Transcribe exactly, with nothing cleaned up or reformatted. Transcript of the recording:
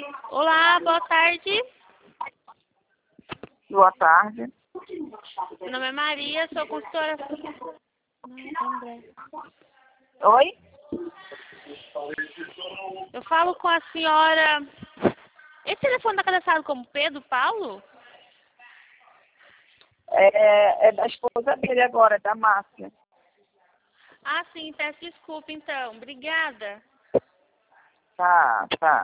Olá, boa tarde. Boa tarde. Meu nome é Maria, sou consultora. Não, André. Oi? Eu falo com a senhora. Esse telefone está cadastrado como Pedro Paulo? É, é da esposa dele agora, da Márcia. Ah, sim, peço desculpa então. Obrigada. Tá, tá.